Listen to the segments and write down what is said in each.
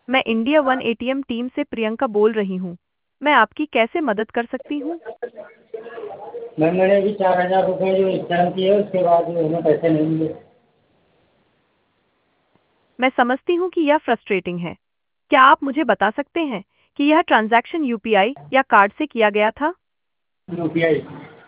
मैं India one ATM team से प्रियंका बोल रही हूँ। मैं आपकी कैसे मदद कर सकती हूँ? मैम मैंने अभी 4,000 रुपये जो स्कैम किए उसके बाद जो हमें पैसे नहीं मिले। मैं समझती हूँ कि यह फ्रस्ट्रेटिंग है। क्या आप मुझे बता सकते हैं कि यह ट्रांजैक्शन यूपीआई या कार्ड से किया गया था? UPI।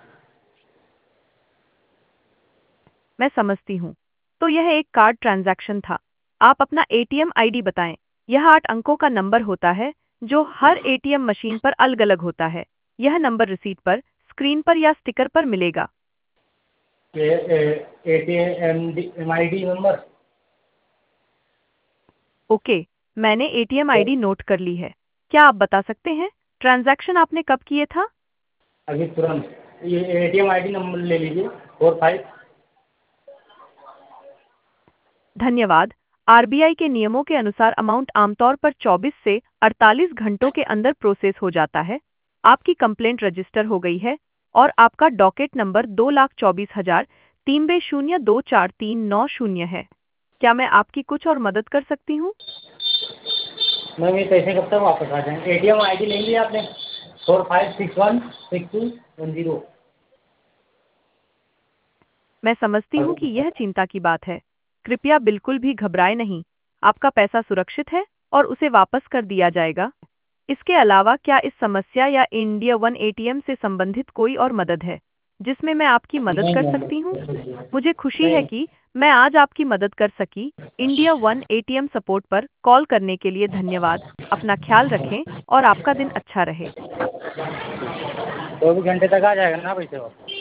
मैं समझती हूँ। तो यह एक कार्ड ट्रांजैक्शन था। आप अपना एटीएम आईडी बताएं। यह 8 अंकों का नंबर होता है जो हर एटीएम मशीन पर अलग-अलग होता है। यह नंबर रिसीट पर, स्क्रीन पर या स्टिकर पर मिलेगा। ATM ID number. ओके, मैंने एटीएम आईडी नोट कर ली है। क्या आप बता सकते हैं ट्रांजैक्शन आपने कब किए था? अभी तुरंत ये ATM ID नंबर ले लीजिए 45। धन्यवाद। आरबीआई के नियमों के अनुसार अमाउंट आमतौर पर 24 से 48 घंटों के अंदर प्रोसेस हो जाता है। आपकी कंप्लेंट रजिस्टर हो गई है और आपका डॉकेट नंबर 2,24,003,243,9 है। क्या मैं आपकी कुछ और मदद कर सकती हूँ? मैम ये पैसे कब तक वापस आ जाएंगे? ATM ID ले लिया आपने 45616210। मैं समझती हूँ कि यह चिंता की बात है। कृपया बिल्कुल भी घबराएं नहीं। आपका पैसा सुरक्षित है और उसे वापस कर दिया जाएगा। इसके अलावा क्या इस समस्या या इंडिया वन एटीएम से संबंधित कोई और मदद है जिसमें मैं आपकी मदद नहीं कर मैम। सकती हूँ? मुझे खुशी है नहीं। कि मैं आज आपकी मदद कर सकी। इंडिया वन एटीएम सपोर्ट पर कॉल करने के लिए धन्यवाद। अपना ख्याल रखें और आपका दिन अच्छा रहे। 24 घंटे तक आ जाएगा ना पैसे वापस?